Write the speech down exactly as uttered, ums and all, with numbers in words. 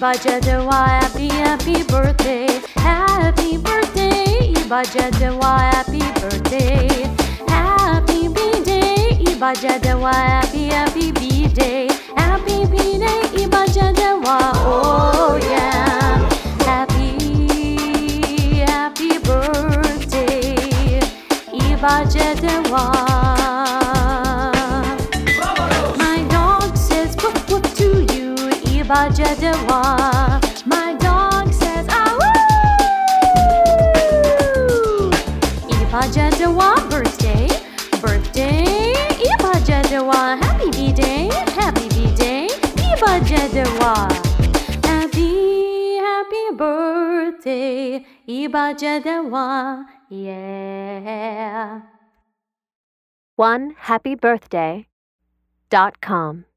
Iba Jadawa, happy, happy birthday. Happy birthday, Iba Jadawa, happy birthday. Happy B-Day, Iba Jadawa, happy, happy B-Day. Happy B-Day, Iba Jadawa, oh yeah. Happy, happy birthday, Iba Jadawa. My dog says woof woof to you, Iba Jadawa. My dog says ah woo. Iba Jadawa, birthday, birthday, Iba Jadawa. Happy B-Day, happy B-Day, Iba Jadawa. Happy, happy birthday, Iba Jadawa, yeah. one happy birthday dot com